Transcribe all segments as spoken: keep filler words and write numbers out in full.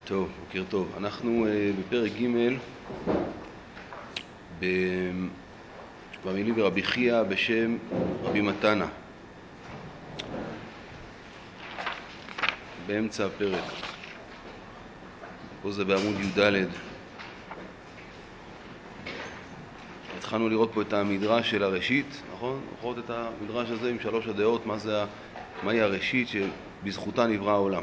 טוב, בוקר טוב. אנחנו uh, בפרק ג' במילים ורבי חייא בשם רבי מתנה. באמצע הפרק. פה זה בעמוד י"ד. התחלנו לראות פה את המדרש של הראשית, נכון? לראות את המדרש הזה עם שלוש הדעות, מה זה, מהי הראשית שבזכותה נברא העולם.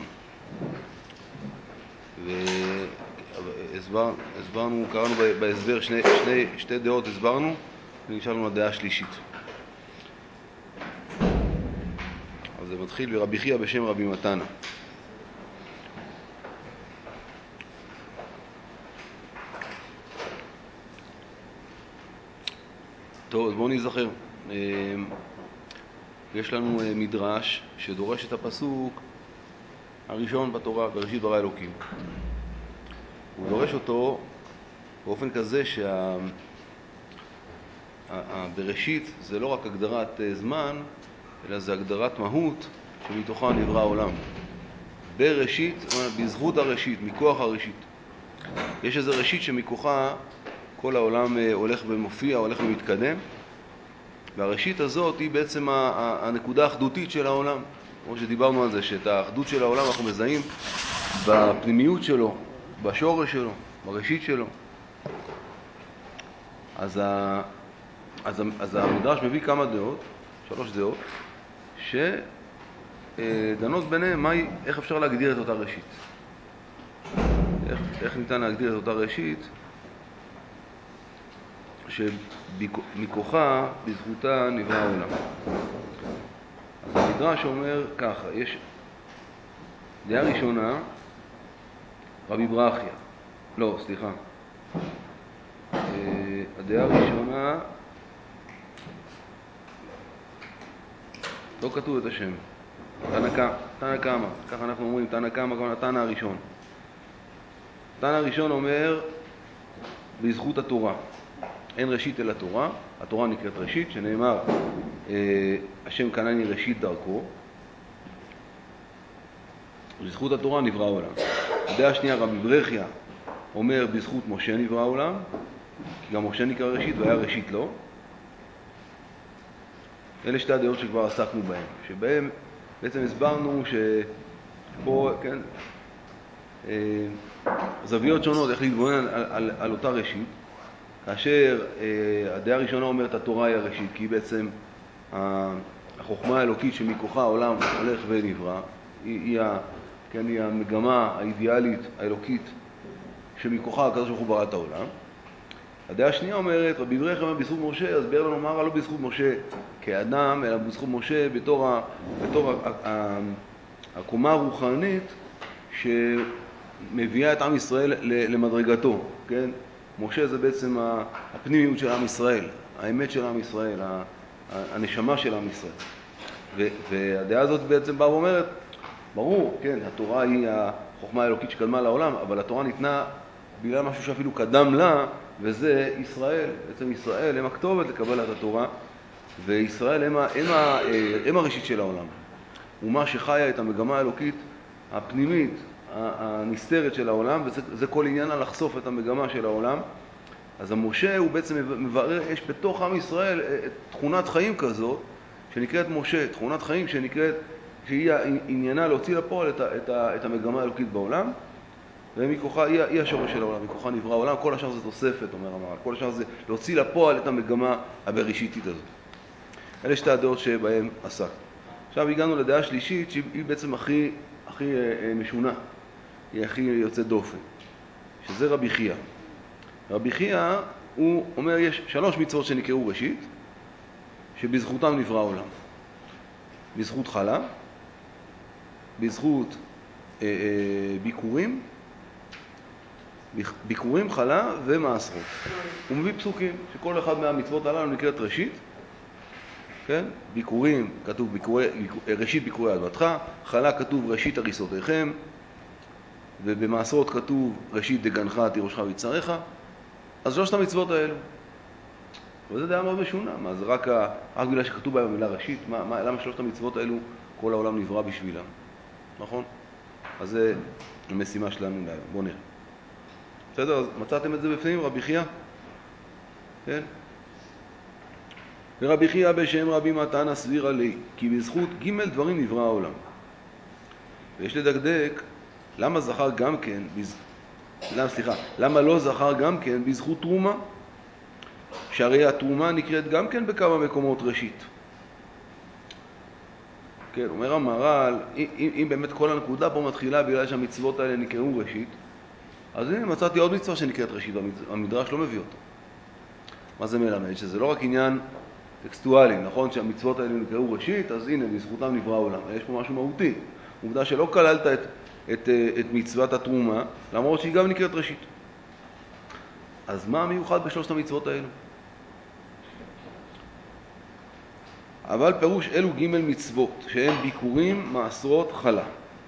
והסברנו, קראנו בהסבר שני, שני, שתי דעות הסברנו, ונשארנו לדעה השלישית. אז זה מתחיל ברבי חייא בשם רבי מתנה. טוב, אז בואו נזכר. יש לנו מדרש שדורש את הפסוק הראשון בתורה, בראשית ברא אלוקים. הוא דורש אותו באופן כזה שהבראשית זה לא רק הגדרת זמן, אלא זה הגדרת מהות שמתוכה נברא העולם. בראשית, בזכות הראשית, מכוח הראשית. יש איזו ראשית שמכוחה כל העולם הולך ומופיע, הולך ומתקדם, והראשית הזאת היא בעצם הנקודה האחדותית של העולם. כמו שדיברנו על זה, שאת האחדות של העולם אנחנו מזהים בפנימיות שלו, בשורש שלו, בראשית שלו. אז, ה... אז, ה... אז המדרש מביא כמה דעות, שלוש דעות, שדנות ביניהם מה... איך אפשר להגדיר את אותה ראשית. איך, איך ניתן להגדיר את אותה ראשית שמכוחה, בזכותה, נברא העולם. אז המדרש אומר ככה, יש דעה ראשונה, רבי ברכיה, לא, סליחה, הדעה הראשונה, לא כתוב את השם, תנא קמא, ככה אנחנו אומרים, תנא קמא, כמובן התנא הראשון. התנא הראשון אומר, בזכות התורה, אין ראשית אלא תורה, התורה נקראת ראשית, שנאמר, השם קנני ראשית דרכו, בזכות התורה נברא העולם. הדעה השנייה, רבי ברכיה, אומר בזכות משה נברא העולם, כי גם משה נקרא ראשית והיה ראשית לו. אלה שתי הדעות שכבר עסקנו בהן, שבהן בעצם הסברנו שפה, כן, זוויות שונות איך להתבונן על, על, על אותה ראשית, כאשר הדעה הראשונה אומרת התורה היא הראשית, כי היא בעצם החוכמה האלוקית שמכוחה העולם הולך ונברא, היא, היא, כן, היא המגמה האידיאלית האלוקית שמכוחה הקדוש ברוך הוא ברא את העולם. הדעה השנייה אומרת, רבי ברכיה אומר בזכות משה, אז ביאר לנו מה לא בזכות משה כאדם, אלא בזכות משה בתור, ה, בתור ה, ה, הקומה הרוחנית שמביאה את עם ישראל למדרגתו, כן? משה זה בעצם הפנימיות של עם ישראל, האמת של עם ישראל, הנשמה של עם ישראל. והדעה הזאת בעצם באה ואומרת, ברור, כן, התורה היא החוכמה האלוקית שקדמה לעולם, אבל התורה ניתנה בגלל משהו שאפילו קדם לה, וזה ישראל. בעצם ישראל הם הכתובת לקבלת התורה, וישראל הם, הם, הם הראשית של העולם. ומה שחיה את המגמה האלוקית הפנימית, הנסתרת של העולם, וזה כל עניין על לחשוף את המגמה של העולם. אז המשה הוא בעצם מברר, יש בתוך עם ישראל תכונת חיים כזאת, שנקראת משה, תכונת חיים שנקראת, שהיא עניינה להוציא לפועל את, את, את המגמה האלוקית בעולם, ומכוחה היא, היא השורש של העולם, מכוחה נברא העולם, כל השאר זה תוספת, אומר המהר"ל, כל השאר זה להוציא לפועל את המגמה הבראשיתית הזאת. אלה שתי הדעות שבהן עסק. עכשיו הגענו לדעה השלישית, שהיא בעצם הכי, הכי משונה, היא הכי יוצאת דופן, שזה רבי חייא. רבי חייא הוא אומר יש שלוש מצוות שנקראו ראשית, שבזכותם נברא העולם. בזכות חלה, בזכות אה, אה, ביקורים, ביקורים, חלה ומעשרות. הוא מביא פסוקים שכל אחד מהמצוות הללו נקראת ראשית, כן? ביקורים, כתוב ביקורי, ראשית ביקורי אדמתך, חלה כתוב ראשית הריסותיכם, ובמעשרות כתוב ראשית דגנך תירושך ויצריך. אז שלושת המצוות האלו. וזה דעה מאוד משונה. מה, זה רק, רק בגלל שכתוב בהם המילה ראשית? מה, מה, למה שלושת המצוות האלו כל העולם נברא בשבילם? נכון? אז זה המשימה שלנו להיום. בואו נראה. בסדר? אז מצאתם את זה בפנים, רבי חייא? כן? ורבי חייא בשם רבי מתן הסביר עלי, כי בזכות ג' דברים נברא העולם. ויש לדקדק, למה זכר גם כן, בז... למה, סליחה, למה לא זכר גם כן בזכות תרומה? שהרי התרומה נקראת גם כן בכמה מקומות ראשית. כן, אומר המהר"ל, אם, אם באמת כל הנקודה פה מתחילה בגלל שהמצוות האלה נקראו ראשית, אז הנה מצאתי עוד מצווה שנקראת ראשית, והמדרש לא מביא אותו. מה זה מלמד? שזה לא רק עניין טקסטואלי, נכון? שהמצוות האלה נקראו ראשית, אז הנה, בזכותם נברא העולם. יש פה משהו מהותי. עובדה שלא כללת את, את, את מצוות התרומה, למרות שהיא גם נקראת ראשית. אז מה המיוחד בשלושת המצוות האלו? אבל פירוש אלו ג' מצוות, שהן ביקורים, מעשרות, חלה.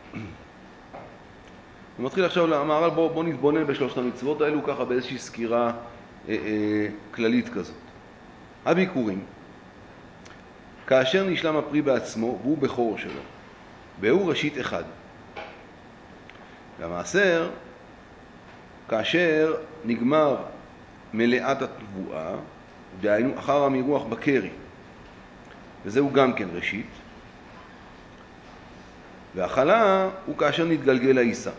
ומתחיל עכשיו למהר"ל, בוא, בוא נתבונן בשלושת המצוות האלו, ככה באיזושהי סקירה אה, אה, כללית כזאת. הביקורים, כאשר נשלם הפרי בעצמו, והוא בכור שלו, והוא ראשית אחד. והמעשר, כאשר נגמר מלאת התבואה, דהיינו אחר המירוח בקרי, וזהו גם כן ראשית. והחלה הוא כאשר נתגלגל העיסה.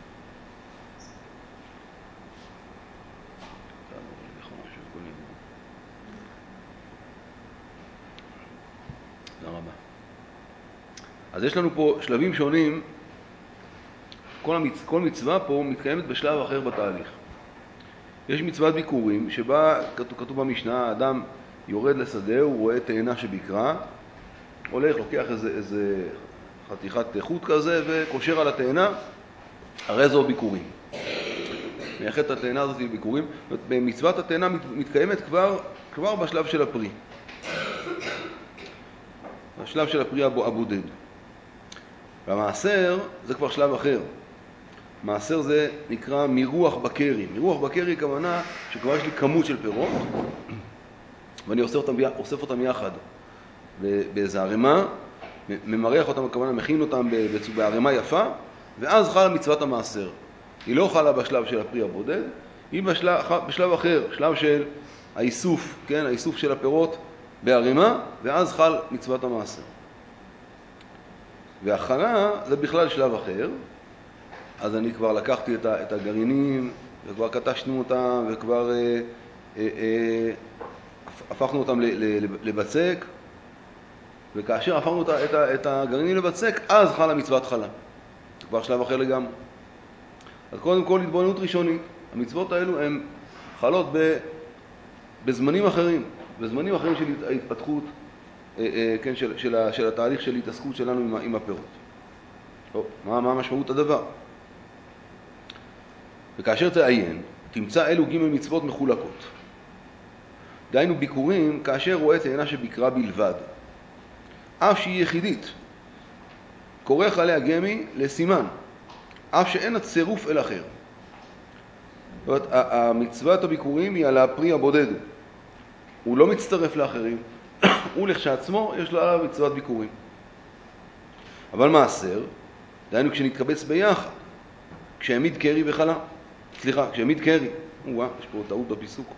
תודה רבה. אז יש לנו פה שלבים שונים. כל, המצ... כל מצווה פה מתקיימת בשלב אחר בתהליך. יש מצוות ביקורים שבה כתוב, כתוב במשנה, האדם יורד לשדה, הוא רואה תאנה שבקרה, הולך, לוקח איזה, איזה חתיכת חוט כזה וקושר על התאנה, הרי זו ביקורים. מייחד את התאנה הזאת לביקורים. במצוות התאנה מתקיימת כבר, כבר בשלב של הפרי. בשלב של הפרי הבודד. והמעשר זה כבר שלב אחר. מעשר זה נקרא מירוח בקרי. מירוח בקרי כוונה שכבר יש לי כמות של פירות, ואני אוסף אותם, אוסף אותם יחד באיזה ערימה, ממרח אותם, כוונה מכין אותם בערימה יפה, ואז חלה מצוות המעשר. היא לא חלה בשלב של הפרי הבודד, היא בשלב, בשלב אחר, שלב של האיסוף, כן, האיסוף של הפירות בערימה, ואז חל מצוות המעשר. והחלה זה בכלל שלב אחר, אז אני כבר לקחתי את הגרעינים, וכבר קטשנו אותם, וכבר אה, אה, אה, הפכנו אותם לבצק, וכאשר הפכנו את, את, את הגרעינים לבצק, אז חלה מצוות חלה. כבר שלב אחר לגמרי. אז קודם כל התבוננות ראשונית. המצוות האלו הן חלות ב, בזמנים אחרים, בזמנים אחרים של ההתפתחות, אה, אה, כן, של, של, של התהליך של התעסקות שלנו עם, עם הפירות. טוב, מה, מה משמעות הדבר? וכאשר תעיין, תמצא אלו ג' מצוות מחולקות. דהיינו ביקורים כאשר רואה תאנה שביקרה בלבד, אף שהיא יחידית, כורך עליה גמי לסימן, אף שאין הצירוף אל אחר. זאת אומרת, המצוות הביקורים היא על הפרי הבודד. הוא לא מצטרף לאחרים, הוא לכשעצמו יש לה מצוות ביקורים. אבל מעשר, דהיינו כשנתקבץ ביחד, כשהעמיד קרי וחלה, סליחה, כשהעמיד קרי, וואה, יש פה טעות בפיסוק.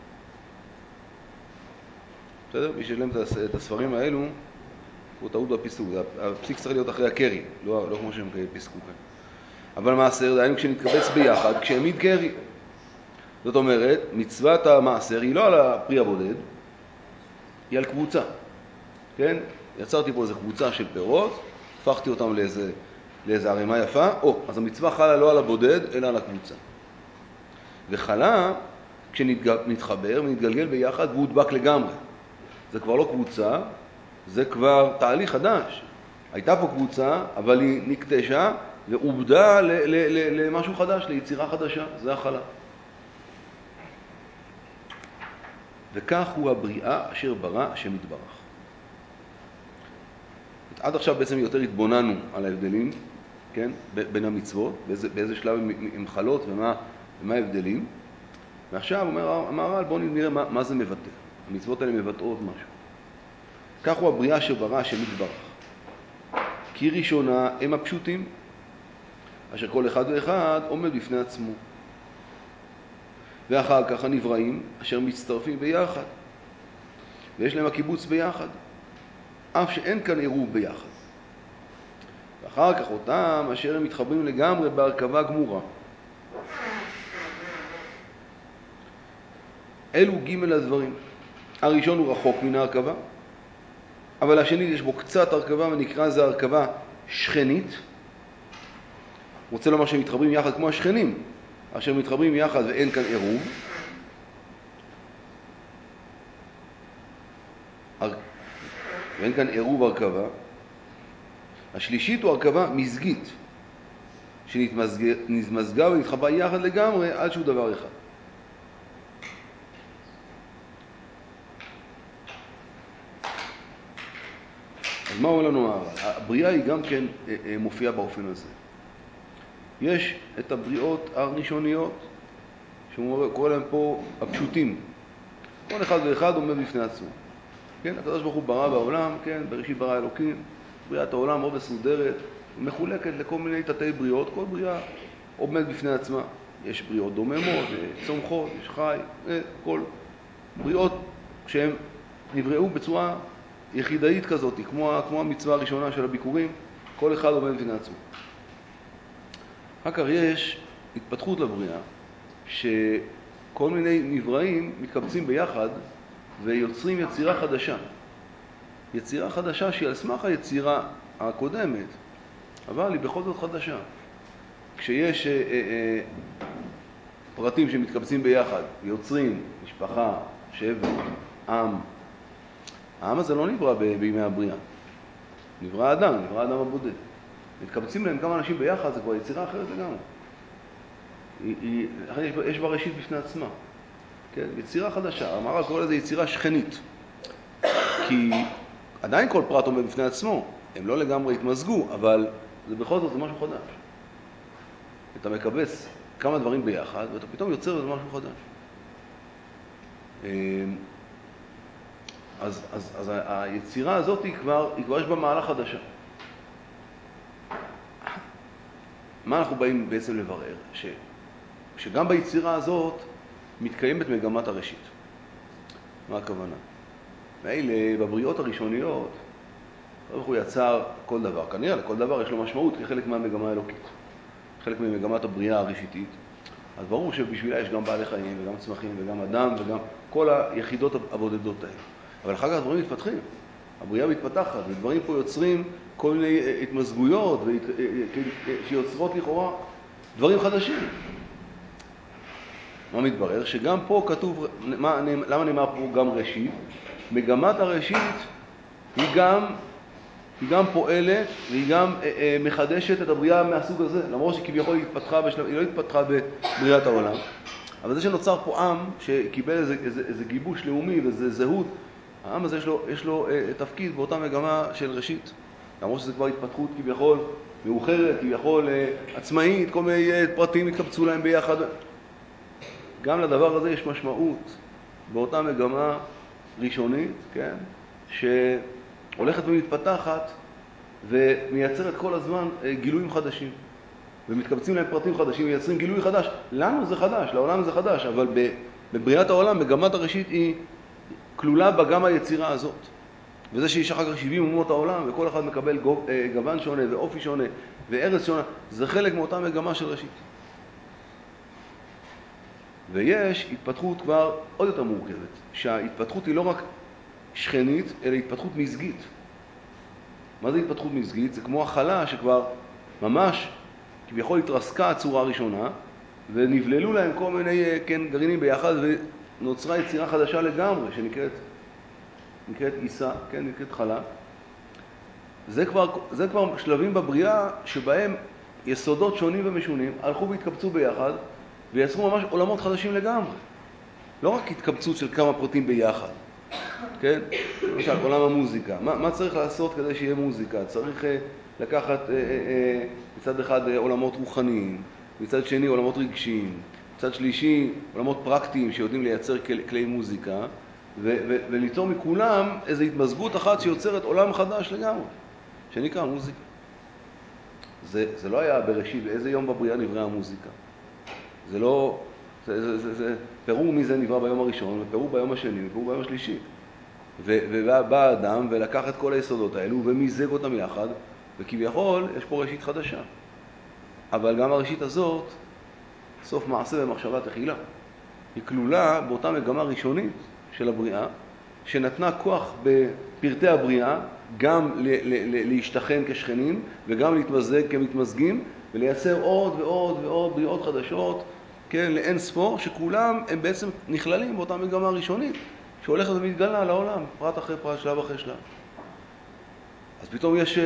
בסדר? מי שלם את הספרים האלו, פה טעות בפיסוק, הפסיק צריך להיות אחרי הקרי, לא, לא כמו שהם פיסקו כאן. אבל מעשר, דהיינו כשנתקבץ ביחד, כשהעמיד קרי. זאת אומרת, מצוות המעשר היא לא על הפרי הבודד, היא על קבוצה. כן? יצרתי פה איזו קבוצה של פירות, הפכתי אותם לאיזה, לאיזה ערימה יפה, או, אז המצווה חלה לא על הבודד, אלא על הקבוצה. וחלה, כשנתחבר ונתגלגל ביחד, והוא דבק לגמרי. זה כבר לא קבוצה, זה כבר תהליך חדש. הייתה פה קבוצה, אבל היא נקטשה ועובדה ל- ל- ל- למשהו חדש, ליצירה חדשה. זה החלה. וכך הוא הבריאה אשר ברא השם יתברך. עד עכשיו בעצם יותר התבוננו על ההבדלים, כן? בין המצוות, באיזה, באיזה שלב הם חלות ומה, ומה ההבדלים. ועכשיו אומר המהר"ל, בואו נראה מה, מה זה מבטא. המצוות האלה מבטאות משהו. כך הוא הבריאה אשר ברא השם יתברך. כי ראשונה הם הפשוטים, אשר כל אחד ואחד עומד בפני עצמו. ואחר כך הנבראים אשר מצטרפים ביחד, ויש להם הקיבוץ ביחד, אף שאין כאן עירוב ביחד. ואחר כך אותם אשר הם מתחברים לגמרי בהרכבה גמורה. אלו ג' הדברים. הראשון הוא רחוק מן ההרכבה, אבל השני יש בו קצת הרכבה ונקרא זה הרכבה שכנית. רוצה לומר שהם מתחברים יחד כמו השכנים, אשר מתחברים יחד ואין כאן עירוב. ואין כאן עירוב הרכבה. השלישית הוא הרכבה מזגית, שנתמזגה ונתחברה יחד לגמרי עד שהוא דבר אחד. אז מה אומר לנו הר"ן? הבריאה היא גם כן מופיעה באופן הזה. יש את הבריאות הראשוניות, שהוא קורא להם פה הפשוטים. כל אחד ואחד עומד בפני עצמו. כן, הקדוש ברוך הוא ברא בעולם, כן, בראשית ברא אלוקים, בריאת העולם מאוד מסודרת, מחולקת לכל מיני תתי בריאות, כל בריאה עומד בפני עצמה. יש בריאות דוממות, צומחות, יש חי, כל בריאות שהן נבראו בצורה יחידאית כזאת, כמו, כמו המצווה הראשונה של הביקורים, כל אחד עומד בפני עצמו. אחר כך יש התפתחות לבריאה, שכל מיני נבראים מתקבצים ביחד ויוצרים יצירה חדשה. יצירה חדשה שהיא על סמך היצירה הקודמת, אבל היא בכל זאת חדשה. כשיש אה, אה, פרטים שמתקבצים ביחד, יוצרים משפחה, שבט, עם, העם הזה לא נברא בימי הבריאה. נברא אדם, נברא אדם הבודד. מתקבצים להם כמה אנשים ביחד, זה כבר יצירה אחרת לגמרי. היא, היא, יש, יש בה ראשית בפני עצמה. כן? יצירה חדשה. המהר"ל קורא לזה יצירה שכנית. כי עדיין כל פרט עומד בפני עצמו. הם לא לגמרי התמזגו, אבל זה בכל זאת זה משהו חדש. אתה מקבץ כמה דברים ביחד, ואתה פתאום יוצר לזה משהו חדש. אז, אז, אז היצירה הזאת היא כבר, היא כבר יש בה מעלה חדשה. מה אנחנו באים בעצם לברר? ש, שגם ביצירה הזאת מתקיימת מגמת הראשית. מה הכוונה? ואלה, בבריאות הראשוניות, הוא יצר כל דבר. כנראה, לכל דבר יש לו משמעות כחלק מהמגמה האלוקית. חלק ממגמת הבריאה הראשיתית. אז ברור שבשבילה יש גם בעלי חיים וגם צמחים וגם אדם וגם כל היחידות הבודדות האלה. אבל אחר כך הדברים מתפתחים. הבריאה מתפתחת, ודברים פה יוצרים כל מיני התמזגויות שיוצרות לכאורה דברים חדשים. מה מתברר? שגם פה כתוב, מה, למה נאמר פה גם ראשית? מגמת הראשית היא גם, היא גם פועלת והיא גם אה, אה, מחדשת את הבריאה מהסוג הזה, למרות שכביכול היא התפתחה, בשלב, היא לא התפתחה בבריאת העולם. אבל זה שנוצר פה עם שקיבל איזה, איזה, איזה גיבוש לאומי ואיזה זהות, העם הזה יש לו, יש לו אה, תפקיד באותה מגמה של ראשית. למרות שזה כבר התפתחות כביכול מאוחרת, כביכול אה, עצמאית, כל מיני אה, פרטים התקבצו להם ביחד. גם לדבר הזה יש משמעות באותה מגמה ראשונית, כן? שהולכת ומתפתחת ומייצרת כל הזמן אה, גילויים חדשים. ומתקבצים להם פרטים חדשים ומייצרים גילוי חדש. לנו זה חדש, לעולם זה חדש, אבל בבריאת העולם מגמת הראשית היא כלולה בה גם היצירה הזאת. וזה שיש אחר כך שבעים אומות העולם, וכל אחד מקבל גוון שונה ואופי שונה וארץ שונה, זה חלק מאותה מגמה של ראשית. ויש התפתחות כבר עוד יותר מורכבת, שההתפתחות היא לא רק שכנית, אלא התפתחות מזגית. מה זה התפתחות מזגית? זה כמו החלה שכבר ממש כביכול התרסקה הצורה הראשונה, ונבללו להם כל מיני כן, גרעינים ביחד, ונוצרה יצירה חדשה לגמרי, שנקראת נקראת עיסה, כן, נקראת חלה. זה כבר, זה כבר שלבים בבריאה שבהם יסודות שונים ומשונים הלכו והתקבצו ביחד, ויצרו ממש עולמות חדשים לגמרי. לא רק התקבצות של כמה פרטים ביחד, כן? למשל, עולם המוזיקה. מה, מה צריך לעשות כדי שיהיה מוזיקה? צריך אה, לקחת אה, אה, מצד אחד אה, עולמות רוחניים, מצד שני עולמות רגשיים, מצד שלישי עולמות פרקטיים שיודעים לייצר כלי, כלי מוזיקה, ו- ו- וליצור מכולם איזו התמזגות אחת שיוצרת עולם חדש לגמרי, שנקרא מוזיקה. זה, זה לא היה בראשית, באיזה יום בבריאה נבראה המוזיקה. זה לא, זה, זה, זה, זה, פירו מזה נברא ביום הראשון, ופירו ביום השני, ופירו ביום השלישי. ובא האדם ולקח את כל היסודות האלו ומיזג אותם יחד, וכביכול יש פה ראשית חדשה. אבל גם הראשית הזאת, סוף מעשה במחשבה תחילה. היא כלולה באותה מגמה ראשונית של הבריאה, שנתנה כוח בפרטי הבריאה, גם ל- ל- ל- להשתכן כשכנים, וגם להתמזג כמתמזגים, ולייצר עוד ועוד ועוד בריאות חדשות, כן, לאין ספור, שכולם הם בעצם נכללים באותה מגמה ראשונית, שהולכת ומתגלה לעולם, פרט אחרי פרט, שלב אחרי שלב. אז פתאום יש,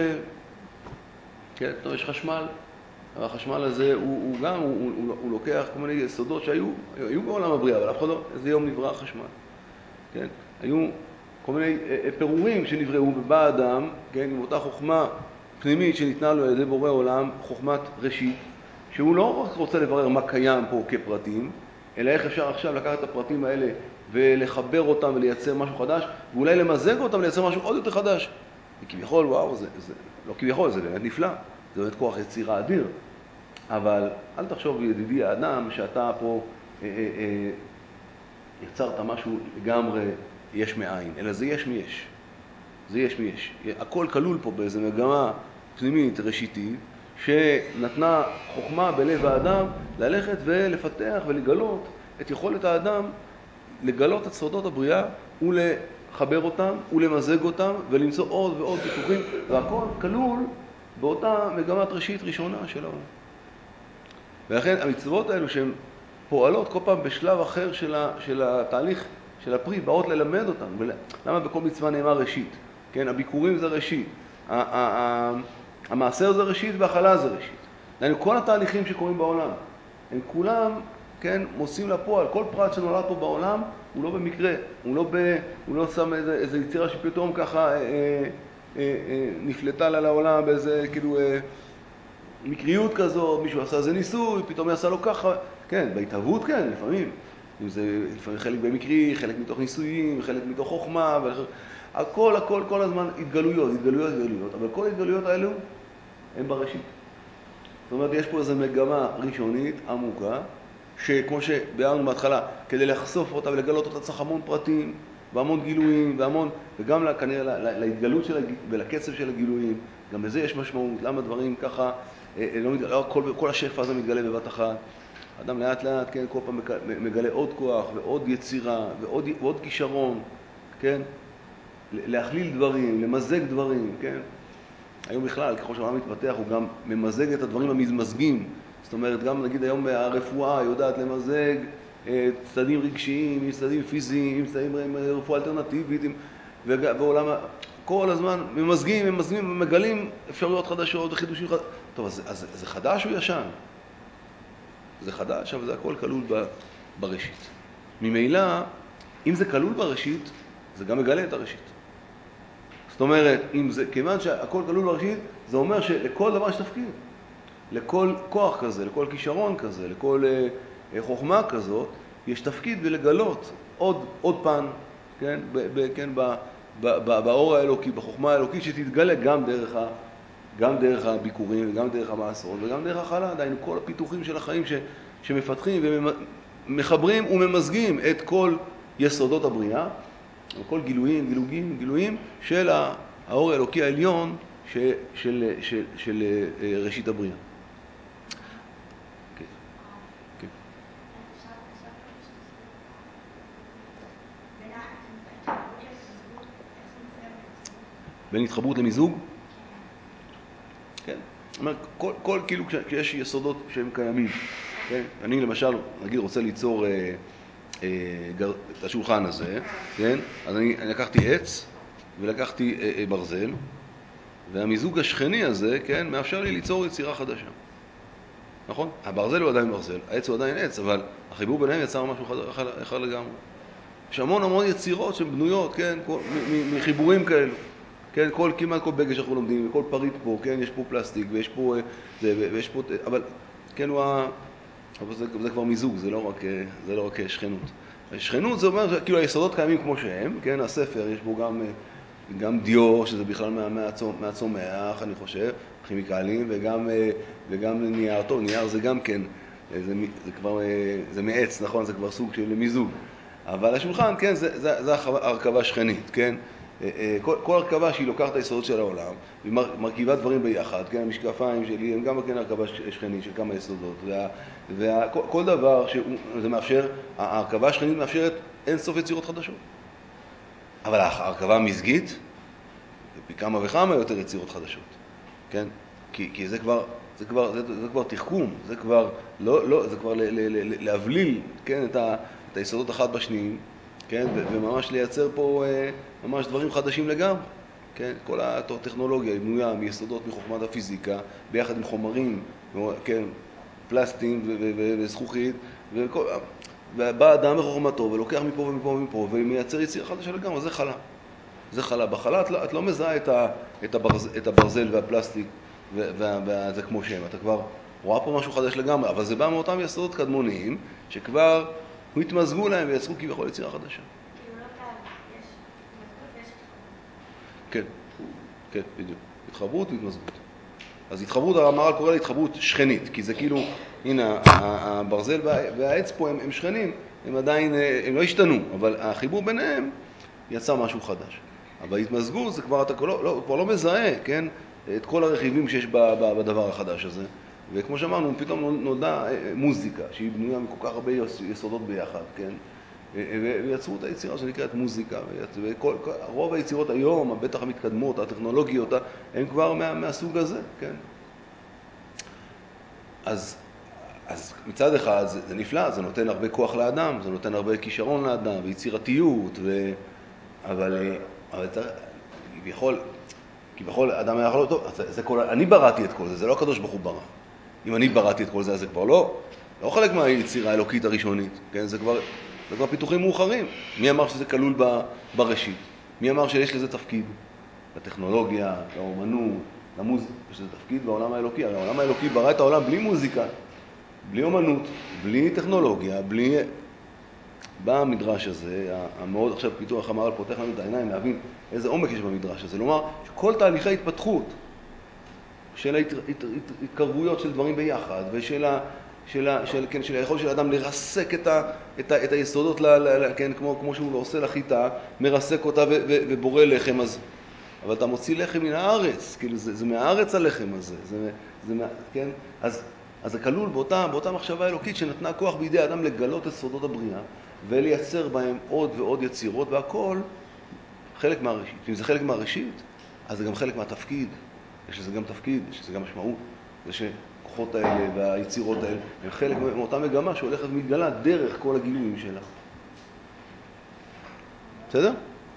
כן, פתאום יש חשמל. החשמל הזה הוא, הוא גם, הוא, הוא, הוא לוקח כל מיני יסודות שהיו היו בעולם הבריאה, אבל אף אחד לא, איזה יום נברא החשמל. כן? היו כל מיני פירורים שנבראו בבא אדם, כן, עם אותה חוכמה פנימית שניתנה לו על ידי בורא עולם, חוכמת ראשית, שהוא לא רק רוצה לברר מה קיים פה כפרטים, אלא איך אפשר עכשיו לקחת את הפרטים האלה ולחבר אותם ולייצר משהו חדש, ואולי למזג אותם ולייצר משהו עוד יותר חדש. וכביכול, וואו, זה, זה, לא כביכול, זה באמת נפלא. זה באמת כוח יצירה אדיר. אבל אל תחשוב, ידידי האדם, שאתה פה אה, אה, אה, יצרת משהו לגמרי יש מאין, אלא זה יש מיש. זה יש מיש. הכל כלול פה באיזו מגמה פנימית ראשיתית, שנתנה חוכמה בלב האדם ללכת ולפתח ולגלות את יכולת האדם לגלות את סודות הבריאה ולחבר אותם ולמזג אותם ולמצוא עוד ועוד פיתוחים, והכל כלול באותה מגמת ראשית ראשונה של העולם. ולכן המצוות האלו שהן פועלות כל פעם בשלב אחר של, ה, של התהליך של הפרי, באות ללמד אותם. ול... למה בכל מצווה נאמר ראשית? כן, הביקורים זה ראשית, ה- ה- ה- המעשר זה ראשית והאכלה זה ראשית. דהיינו, כל התהליכים שקורים בעולם, הם כולם, כן, מוצאים לפועל. כל פרט שנולד פה בעולם הוא לא במקרה, הוא לא, ב, הוא לא שם איזה, איזה יצירה שפתאום ככה אה, אה, אה, נפלטה לה לעולם באיזה כאילו אה, מקריות כזו, מישהו עשה איזה ניסוי, פתאום יעשה לו ככה. כן, בהתהוות כן, לפעמים. אם זה לפעמים חלק במקרי, חלק מתוך ניסויים, חלק מתוך חוכמה, הכל, הכל, כל הזמן התגלויות, התגלויות, התגלויות. אבל כל ההתגלויות האלו הן בראשית. זאת אומרת, יש פה איזו מגמה ראשונית, עמוקה, שכמו שביארנו בהתחלה, כדי לחשוף אותה ולגלות אותה צריך המון פרטים, והמון גילויים, והמון, וגם כנראה להתגלות של, ולקצב של הגילויים, גם בזה יש משמעות, למה דברים ככה, לא מתגלה, לא, כל, כל השפע הזה מתגלה בבת אחת. אדם לאט לאט, כן, כל פעם מגלה עוד כוח ועוד יצירה ועוד, ועוד כישרון, כן, להכליל דברים, למזג דברים, כן. היום בכלל, ככל שהעולם מתפתח, הוא גם ממזג את הדברים המזמזגים. זאת אומרת, גם נגיד היום הרפואה יודעת למזג צדדים רגשיים, עם צדדים פיזיים, עם צדדים עם רפואה אלטרנטיבית, עם, ועולם, כל הזמן ממזגים, ממזגים ומגלים אפשרויות חדשות וחידושים חדשים. טוב, אז, אז זה חדש או ישן? זה חדש, אבל זה הכל כלול בראשית. ממילא, אם זה כלול בראשית, זה גם מגלה את הראשית. זאת אומרת, אם זה, כיוון שהכל כלול בראשית, זה אומר שלכל דבר יש תפקיד. לכל כוח כזה, לכל כישרון כזה, לכל אה, חוכמה כזאת, יש תפקיד בלגלות עוד, עוד פן, כן, ב, ב, כן, ב, ב, ב, באור האלוקי, בחוכמה האלוקית, שתתגלה גם דרך, ה, גם דרך הביקורים, וגם דרך המעשרות, וגם דרך החלה, דהיינו כל הפיתוחים של החיים ש, שמפתחים ומחברים וממזגים את כל יסודות הבריאה, כל גילויים, גילוגים, גילויים של האור האלוקי העליון של, של, של, של ראשית הבריאה. כן. כן. בין התחברות למיזוג? כן. אומר, כל, כל כאילו כשיש יסודות שהם קיימים, כן? אני למשל, נגיד, רוצה ליצור אה, אה, גר, את השולחן הזה, כן? אז אני, אני לקחתי עץ ולקחתי אה, אה, ברזל, והמיזוג השכני הזה, כן, מאפשר לי ליצור יצירה חדשה. נכון? הברזל הוא עדיין ברזל, העץ הוא עדיין עץ, אבל החיבור ביניהם יצר משהו אחד לגמרי. יש המון המון יצירות שהן בנויות, כן, מחיבורים כאלו. כן, כל, כמעט כל בגש שאנחנו לומדים, כל פריט פה, כן, יש פה פלסטיק, ויש פה, זה, ויש פה, אבל, כן, הוא ה... אבל זה, זה כבר מיזוג, זה לא רק, זה לא רק שכנות. שכנות זה אומר, כאילו, היסודות קיימים כמו שהם, כן, הספר, יש בו גם, גם דיו, שזה בכלל מהצומח, אני חושב, כימיקלים, וגם, וגם נייר טוב, נייר זה גם כן, זה, זה כבר, זה מעץ, נכון? זה כבר סוג של מיזוג. אבל השולחן, כן, זה, זה, זה הרכבה שכנית, כן? כל, כל הרכבה שהיא לוקחת את היסודות של העולם, היא מרכיבה דברים ביחד, כן? המשקפיים שלי הם גם כן הרכבה שכנית של כמה יסודות, וה, וה, כל, כל דבר שזה מאפשר, ההרכבה השכנית מאפשרת אין סוף יצירות חדשות. אבל ההרכבה המזגית, פי כמה וכמה יותר יצירות חדשות, כן? כי, כי זה כבר, זה כבר, זה, זה כבר תחכום, זה כבר, לא, לא, זה כבר ל, ל, ל, להבליל, כן, את, ה, את היסודות אחת בשניים, כן, ו, וממש לייצר פה ממש דברים חדשים לגמרי, כן? כל הטכנולוגיה היא בנויה מיסודות מחוכמת הפיזיקה, ביחד עם חומרים, כן, פלסטים וזכוכית, וכל, ובא אדם בחוכמתו ולוקח מפה ומפה ומפה ומייצר יצירה חדשה לגמרי, זה חלה. זה חלה. בחלה את לא, את לא מזהה את, ה, את, הברז, את הברזל והפלסטיק וזה כמו שהם. אתה כבר רואה פה משהו חדש לגמרי, אבל זה בא מאותם יסודות קדמוניים שכבר התמזגו להם ויצרו כביכול יצירה חדשה. כאילו לא כאן, יש התמזגות ויש התחברות. כן, כן, בדיוק. התחברות והתמזגות. אז התחברות, המהר"ל קורא להתחברות שכנית, כי זה כאילו, הנה, הברזל והעץ פה הם, הם שכנים, הם עדיין, הם לא השתנו, אבל החיבור ביניהם יצא משהו חדש. אבל התמזגות זה כבר, אתה לא, לא, כבר לא מזהה, כן, את כל הרכיבים שיש בדבר החדש הזה. וכמו שאמרנו, פתאום נודע מוזיקה, שהיא בנויה מכל כך הרבה יסודות ביחד, כן? ויצרו את היצירה שנקראת מוזיקה, וכל, רוב היצירות היום, בטח המתקדמות, הטכנולוגיות, הן כבר מה, מהסוג הזה, כן? אז, אז מצד אחד זה, זה נפלא, זה נותן הרבה כוח לאדם, זה נותן הרבה כישרון לאדם, ויצירתיות, ו... אבל, אבל צריך, כביכול, כביכול, אדם היה יכול, טוב, זה, זה כל, אני בראתי את כל זה, זה לא הקדוש ברוך הוא ברא. אם אני בראתי את כל זה, אז זה כבר לא, לא חלק מהיצירה האלוקית הראשונית, כן? זה כבר, זה כבר פיתוחים מאוחרים. מי אמר שזה כלול בראשית? מי אמר שיש לזה תפקיד? לטכנולוגיה, לאומנות, למוזיקה, יש לזה תפקיד בעולם האלוקי. הרי העולם האלוקי ברא את העולם בלי מוזיקה, בלי אומנות, בלי טכנולוגיה, בלי... בא המדרש הזה, המאוד עכשיו פיתוח המהר"ל פותח לנו את העיניים להבין איזה עומק יש במדרש הזה. לומר שכל תהליכי ההתפתחות של ההתקרבויות של דברים ביחד ושל ה... של ה... של כן של היכולת של האדם לרסק את ה... את, ה... את היסודות ל... ל... כן כמו כמו שהוא עושה לחיטה, מרסק אותה ו... ו... ובורא לחם. אז אבל אתה מוציא לחם מן הארץ, כאילו זה זה מהארץ הלחם הזה, זה זה כן? אז אז זה כלול באותה באותה מחשבה אלוקית שנתנה כוח בידי האדם לגלות את סודות הבריאה ולייצר בהם עוד ועוד יצירות, והכל חלק מהראשית. אם זה חלק מהראשית, אז זה גם חלק מהתפקיד. יש לזה גם תפקיד, יש לזה גם משמעות. זה שכוחות האלה והיצירות האלה הם חלק מאותה מגמה שהולכת ומתגלה דרך כל הגילויים שלה. בסדר?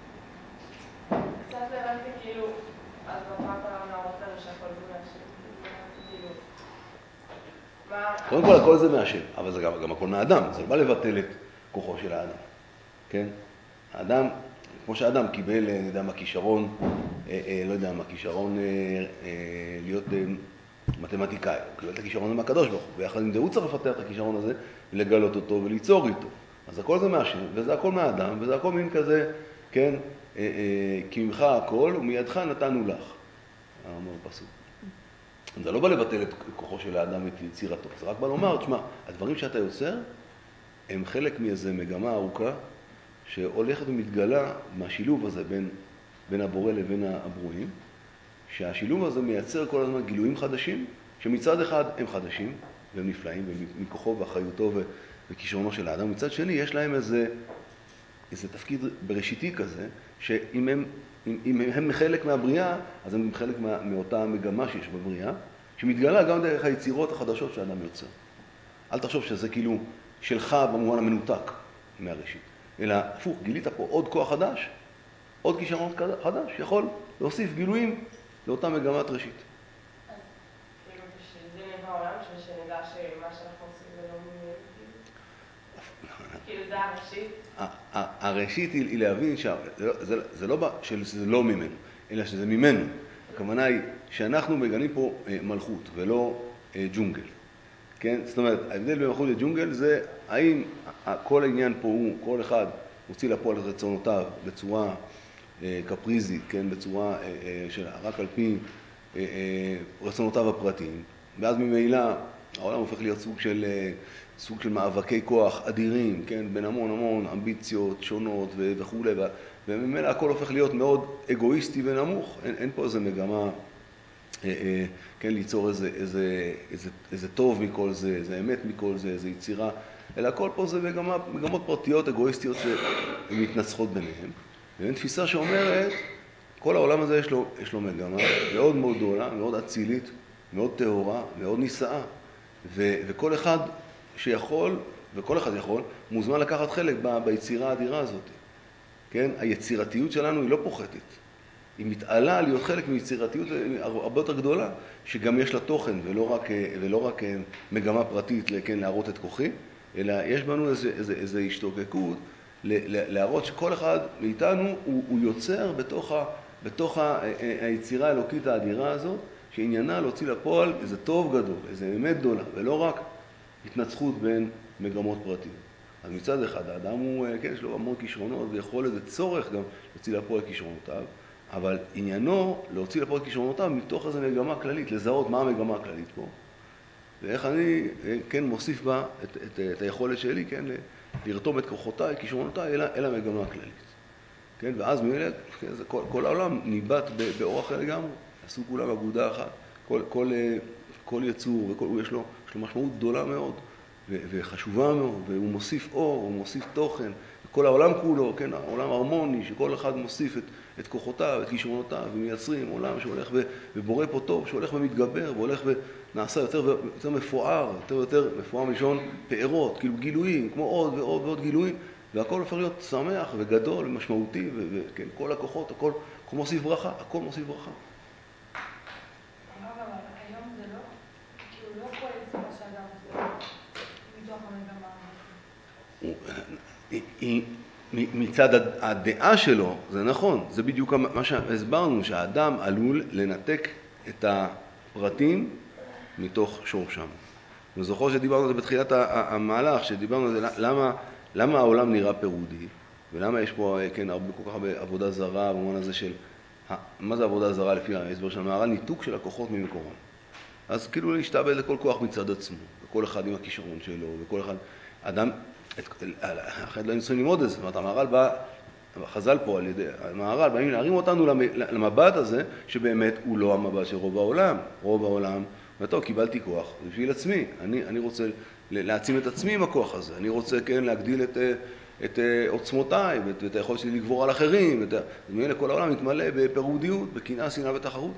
קצת הבנתי כאילו, אז מה פעם להראות לנו שהכל זה מהשם? כאילו, מה... קודם כל הכל זה מהשם, אבל זה גם, גם הכל מהאדם. זה לא בא לבטל את כוחו של האדם. כן? האדם, כמו שהאדם קיבל, אני יודע מה, כישרון, אה, אה, לא יודע מה, כישרון אה, אה, להיות אה, מתמטיקאי. הוא קיבל את הכישרון הזה מהקדוש ברוך הוא, ויחד עם זה הוא צריך לפתח את הכישרון הזה, ולגלות אותו וליצור איתו. אז הכל זה מהשם, וזה הכל מהאדם, וזה הכל מין כזה, כן, אה, אה, כי ממך הכל ומידך נתנו לך. אמר פסוק. זה לא בא לבטל את כוחו של האדם ואת יצירתו, זה רק בא לומר, תשמע, הדברים שאתה יוצר, הם חלק מאיזו מגמה ארוכה, שהולכת ומתגלה מהשילוב הזה בין, בין הבורא לבין הברואים, שהשילוב הזה מייצר כל הזמן גילויים חדשים, שמצד אחד הם חדשים והם נפלאים, ומכוחו ואחריותו וכישרונו של האדם, מצד שני יש להם איזה, איזה תפקיד בראשיתי כזה, שאם הם, אם, אם הם חלק מהבריאה, אז הם חלק מה, מאותה מגמה שיש בבריאה, שמתגלה גם דרך היצירות החדשות שהאדם יוצר. אל תחשוב שזה כאילו שלך במובן המנותק מהראשית. אלא, הפוך, גילית פה עוד כוח חדש, עוד כישרון חדש, יכול להוסיף גילויים לאותה מגמת ראשית. אז כאילו בשביל זה נברא העולם, בשביל שנדע שמה שאנחנו עושים זה לא ממנו, כאילו זה הראשית? הראשית היא להבין שזה לא שזה לא ממנו, אלא שזה ממנו. הכוונה היא שאנחנו מגלים פה מלכות ולא ג'ונגל. כן? זאת אומרת, ההבדל בין מלכות לג'ונגל זה האם כל העניין פה הוא, כל אחד מוציא לפועל את רצונותיו בצורה קפריזית, כן? בצורה של רק על פי רצונותיו הפרטיים, ואז ממילא העולם הופך להיות סוג של, סוג של מאבקי כוח אדירים, כן, בין המון המון אמביציות שונות וכו', וממילא הכל הופך להיות מאוד אגואיסטי ונמוך. אין, אין פה איזה מגמה, כן, ליצור איזה, איזה, איזה, איזה טוב מכל זה, איזה אמת מכל זה, איזה יצירה, אלא הכל פה זה מגמה, מגמות פרטיות אגואיסטיות שמתנצחות ביניהם. ואין תפיסה שאומרת, כל העולם הזה יש לו, יש לו מגמה מאוד מאוד גדולה, מאוד אצילית, מאוד טהורה, מאוד נישאה. ו, וכל אחד שיכול, וכל אחד יכול, מוזמן לקחת חלק ב, ביצירה האדירה הזאת. כן? היצירתיות שלנו היא לא פוחתת. היא מתעלה להיות חלק מיצירתיות הרבה יותר גדולה, שגם יש לה תוכן, ולא רק, ולא רק מגמה פרטית, כן, להראות את כוחי, אלא יש בנו איזה, איזה, איזה השתוקקות, להראות שכל אחד מאיתנו הוא, הוא יוצר בתוך, ה, בתוך ה, היצירה האלוקית האדירה הזאת, שעניינה להוציא לפועל איזה טוב גדול, איזה אמת גדולה, ולא רק התנצחות בין מגמות פרטיות. אז מצד אחד, האדם הוא, כן, יש לו המון כישרונות, ויכול איזה צורך גם להוציא לפועל כישרונותיו, אבל עניינו להוציא לפועל כישרונותיו מתוך איזו מגמה כללית, לזהות מה המגמה הכללית פה, ואיך אני, כן, מוסיף בה את, את, את היכולת שלי, כן, לרתום את כוחותיי, כישרונותיי, אל, אל המגמה הכללית. כן, ואז ממילא, כן, כל, כל העולם ניבט באורח אחר לגמרי, עשו כולם אגודה אחת, כל, כל, כל יצור, וכל, יש לו, יש לו משמעות גדולה מאוד, ו, וחשובה מאוד, והוא מוסיף אור, הוא מוסיף תוכן, כל העולם כולו, כן, העולם הרמוני, שכל אחד מוסיף את, את כוחותיו, את כישרונותיו, ומייצרים עולם שהולך ו, ובורא פה טוב, שהולך ומתגבר, והולך ונעשה יותר ויותר מפואר, יותר ויותר מפואר מלשון פארות, כאילו גילויים, כמו עוד ועוד ועוד גילויים, והכל הופך להיות שמח וגדול ומשמעותי, וכן, כל הכוחות, הכל, הכל מוסיף ברכה, הכל מוסיף ברכה. אבל היום זה לא, כאילו לא כל יצירה שאדם עושה מתוך המגמה הזאת. מצד הדעה שלו, זה נכון, זה בדיוק מה שהסברנו, שהאדם עלול לנתק את הפרטים מתוך שורשם. וזוכר שדיברנו על זה בתחילת המהלך, שדיברנו על זה, למה, למה העולם נראה פירודי, ולמה יש פה, כן, הרבה, כל כך הרבה עבודה זרה, במובן הזה של, מה זה עבודה זרה לפי ההסבר של המהר"ל? ניתוק של הכוחות ממקורם. אז כאילו להשתעבד לכל כוח מצד עצמו, וכל אחד עם הכישרון שלו, וכל אחד, אדם, אחרת לא נצטרך ללמוד את זה, זאת אומרת, המהר"ל בא, חז"ל פה על ידי, המהר"ל באים להרים אותנו למבט הזה, שבאמת הוא לא המבט של רוב העולם. רוב העולם, וטוב, קיבלתי כוח, זה בשביל עצמי, אני, אני רוצה להעצים את עצמי עם הכוח הזה, אני רוצה, כן, להגדיל את, את עוצמותיי, ואת, ואת היכולת שלי לגבור על אחרים, ואת, אז מאלה כל העולם מתמלא בפירודיות, בקנאה, שנאה ותחרות.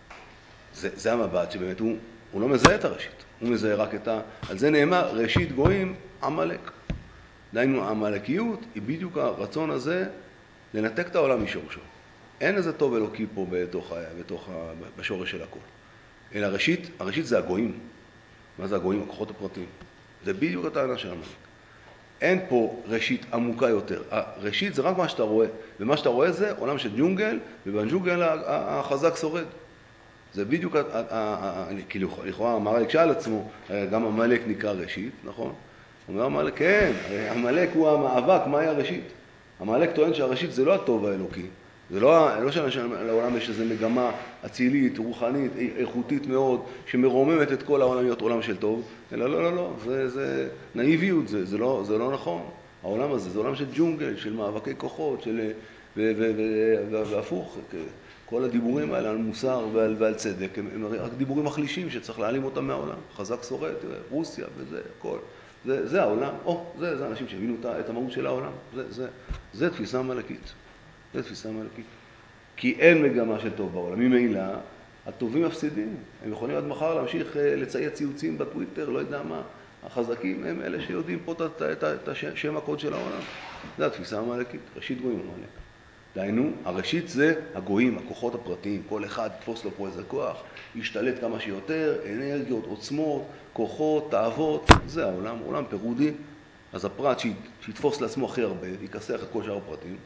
זה, זה המבט שבאמת הוא, הוא לא מזהה את הראשית, הוא מזהה רק את ה... על זה נאמר, ראשית גויים, עמלק. דהיינו, העמלקיות היא בדיוק הרצון הזה לנתק את העולם משורשו. אין איזה טוב אלוקי פה בתוך, בתוך, בשורש של הכל. אלא ראשית, הראשית זה הגויים. מה זה הגויים? הכוחות הפרטיים. זה בדיוק הטענה של עמלק. אין פה ראשית עמוקה יותר. הראשית זה רק מה שאתה רואה. ומה שאתה רואה זה עולם של ג'ונגל, ובג'ונגל החזק שורד. זה בדיוק, כאילו, לכאורה, עמלק שאל עצמו, גם עמלק נקרא ראשית, נכון? הוא אומר עמלק, כן, עמלק הוא המאבק, מהי הראשית? עמלק טוען שהראשית זה לא הטוב האלוקי, זה לא, לא שלעולם יש איזו מגמה אצילית, רוחנית, איכותית מאוד, שמרוממת את כל העולם להיות עולם של טוב, אלא לא, לא, לא, זה, זה נאיביות, זה, זה, לא, זה לא נכון. העולם הזה זה עולם של ג'ונגל, של מאבקי כוחות, של, ו, ו, ו, והפוך, כל הדיבורים האלה על מוסר ועל, ועל צדק, הם, הם רק דיבורים מחלישים שצריך להעלים אותם מהעולם. חזק שורד, רוסיה וזה, הכל. זה, זה העולם, או, זה, זה אנשים שהבינו את המהות של העולם. זה, זה, זה תפיסה מלאכית. זה תפיסה מלאכית. כי אין מגמה של טוב בעולם. ממילא, הטובים מפסידים. הם יכולים עד מחר להמשיך לציית ציוצים בטוויטר, לא יודע מה. החזקים הם אלה שיודעים פה את, את, את השם הקוד של העולם. זה התפיסה המלאכית. ראשית גויים המלאק. דהיינו, הראשית זה הגויים, הכוחות הפרטיים. כל אחד תפוס לו פה איזה כוח, ישתלט כמה שיותר, אנרגיות, עוצמות, כוחות, תאוות. זה העולם, עולם פירודי. אז הפרט שיתפוס לעצמו הכי הרבה, יכסח את כל שאר הפרטים,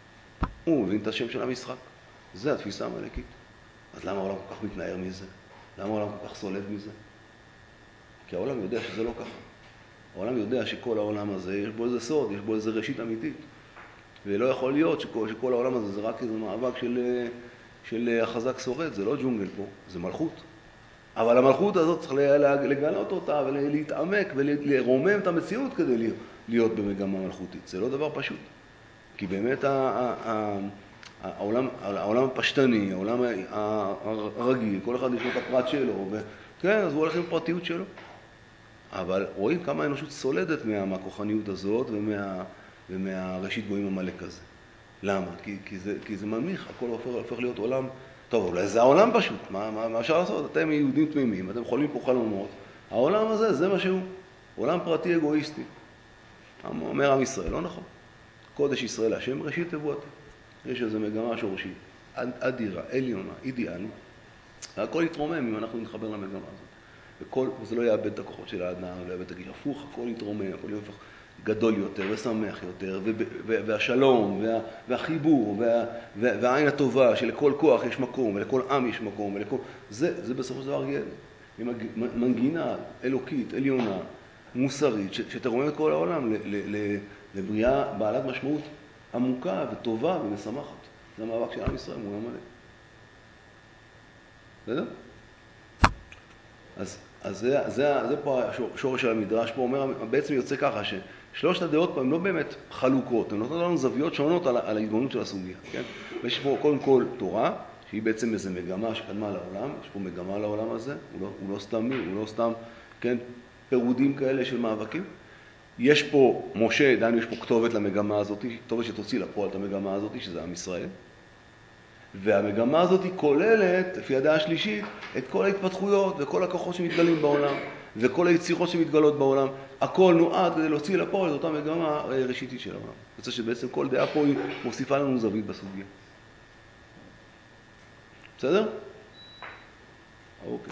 הוא מבין את השם של המשחק. זה התפיסה המלאכית. אז למה העולם כל כך מתנער מזה? למה העולם כל כך סולד מזה? כי העולם יודע שזה לא ככה. העולם יודע שכל העולם הזה, יש בו איזה סוד, יש בו איזה ראשית אמיתית. ולא יכול להיות שכל, שכל העולם הזה זה רק איזה מאבק של, של החזק שורד, זה לא ג'ונגל פה, זה מלכות. אבל המלכות הזאת צריך לגלות אותה ולהתעמק ולרומם את המציאות כדי להיות במגמה מלכותית. זה לא דבר פשוט. כי באמת העולם, העולם הפשטני, העולם הרגיל, כל אחד יש לו את הפרט שלו, כן, אז הוא הולך עם פרטיות שלו. אבל רואים כמה האנושות סולדת מהכוחניות הזאת ומה, ומהראשית גויים המלך הזה. למה? כי, כי, זה, כי זה מנמיך, הכל הופך, הופך להיות עולם. טוב, אולי זה העולם פשוט, מה, מה, מה אפשר לעשות? אתם יהודים תמימים, אתם חולים פה חלומות. העולם הזה, זה מה שהוא. עולם פרטי אגואיסטי. אומר עם ישראל, לא נכון. קודש ישראל השם, ראשית תבואתה. יש איזו מגמה שורשית, אדירה, עליונה, אידיאלית. והכל יתרומם אם אנחנו נתחבר למגמה הזאת. וכל, וזה לא יאבד את הכוחות של האדם, לא יאבד את הגיש. הפוך, הכל יתרומם, הכל יהפך גדול יותר ושמח יותר, ו- ו- והשלום, וה- והחיבור, וה- וה- והעין הטובה, שלכל כוח יש מקום, ולכל עם יש מקום, ולכל... זה, זה בסופו של דבר יהיה עם מנגינה אלוקית, עליונה, מוסרית, ש- שתרומם את כל העולם ל- ל- ל- לבריאה בעלת משמעות עמוקה וטובה ומשמחת. זה המאבק של עם ישראל מול המלך. בסדר? אז, אז זה, זה, זה פה השורש של המדרש, פה אומר, בעצם יוצא ככה ששלושת הדעות פה הן לא באמת חלוקות, הן נותנות לנו זוויות שונות על, על ההתגוננות של הסוגיה, כן? ויש פה קודם כל תורה, שהיא בעצם איזו מגמה שקדמה לעולם, יש פה מגמה לעולם הזה, הוא לא, הוא לא סתם מי, הוא לא סתם, כן, פירודים כאלה של מאבקים. יש פה משה, דיינו יש פה כתובת למגמה הזאת, כתובת שתוציא לפועל את המגמה הזאת, שזה עם ישראל. והמגמה הזאת היא כוללת, לפי הדעה השלישית, את כל ההתפתחויות וכל הכוחות שמתגלים בעולם, וכל היצירות שמתגלות בעולם. הכל נועד כדי להוציא לפועל את אותה מגמה ראשיתית של העולם. אני חושב שבעצם כל דעה פה היא מוסיפה לנו זווית בסוגיה. בסדר? אוקיי.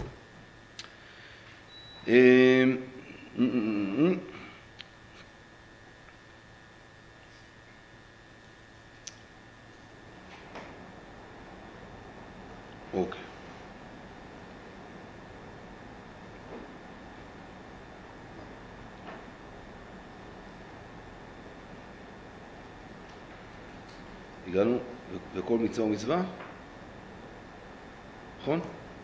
אוקיי. הגענו לכל מצווה ומצווה, נכון?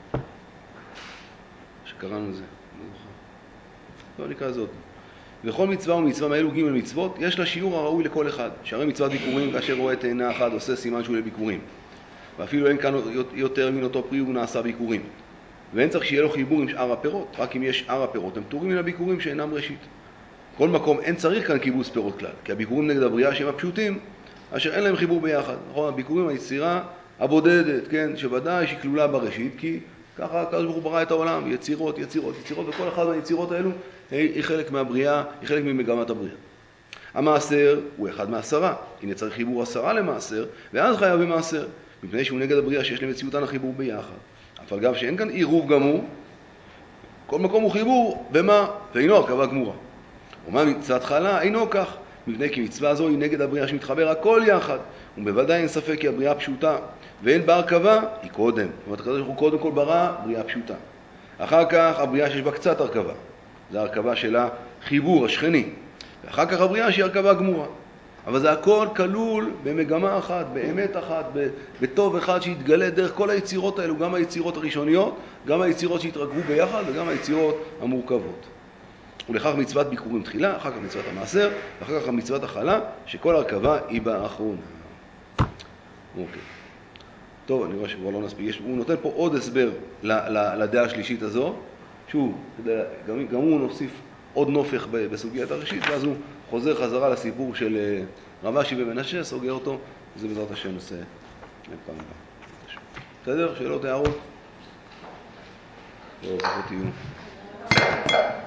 שקראנו את זה, לא זוכר. לא נקרא זאת. וכל מצווה ומצווה מאלו ג' מצוות, יש לה שיעור הראוי לכל אחד. שהרי מצוות ביקורים, כאשר רואה את עינה אחת, עושה סימן שהוא לביקורים. ואפילו אין כאן יותר מן אותו פרי הוא נעשה ביקורים. ואין צריך שיהיה לו חיבור עם שאר הפירות, רק אם יש שאר הפירות, הם פטורים מן הביקורים שאינם ראשית. כל מקום אין צריך כאן קיבוץ פירות כלל, כי הביקורים נגד הבריאה שהם הפשוטים, אשר אין להם חיבור ביחד. נכון, הביקורים היצירה הבודדת, כן, שוודאי שהיא כלולה בראשית, כי ככה הקדוש ברוך הוא ברא את העולם, יצירות, יצירות, יצירות, וכל אחד מהיצירות האלו היא חלק מהבריאה, היא חלק ממגמת הבריאה. המעשר הוא אחד מעשרה, הנה צריך חיבור עשרה למעשר, ואז חייב במעשר, מפני שהוא נגד הבריאה שיש למציאותן החיבור ביחד. אבל גם שאין כאן עירוב גמור, כל מקום הוא חיבור במה? ואינו הרכבה גמורה. ומה מצוות חלה? אינו כך, מפני כי מצווה זו היא נגד הבריאה שמתחבר הכל יחד, ובוודאי אין ספק כי הבריאה פשוטה, ואין בה הרכבה, היא קודם. זאת אומרת, הקדוש ברוך הוא קודם כל ברא בריאה פשוטה. אחר כך הבריאה שיש בה קצת הרכבה, זה הרכבה של החיבור השכני, ואחר כך הבריאה שהיא הרכבה גמורה. אבל זה הכל כלול במגמה אחת, באמת אחת, בטוב אחד שהתגלה דרך כל היצירות האלו, גם היצירות הראשוניות, גם היצירות שהתרכבו ביחד וגם היצירות המורכבות. ולכך מצוות ביקורים תחילה, אחר כך מצוות המעשר, ואחר כך מצוות החלה, שכל הרכבה היא באחרונה. אוקיי. טוב, אני רואה שכבר לא נספיק. יש, הוא נותן פה עוד הסבר לדעה השלישית הזו. שוב, גם, גם הוא נוסיף עוד נופך בסוגיית הראשית, ואז הוא חוזר חזרה לסיפור של רב אשי ומנשה, סוגר אותו, וזה בעזרת השם נושא לפעם הבאה. בסדר? שאלות, הערות? טוב, בוא תהיו.